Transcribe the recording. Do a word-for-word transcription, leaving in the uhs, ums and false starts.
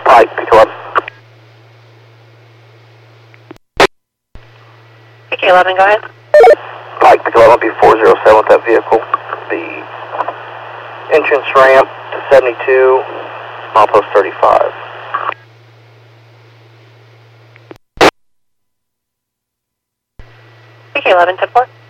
Pike, P K eleven. P K eleven, go ahead. Pike, P K eleven, be four zero seven with that vehicle. The entrance ramp to seventy-two, milepost thirty-five. P K eleven, ten four.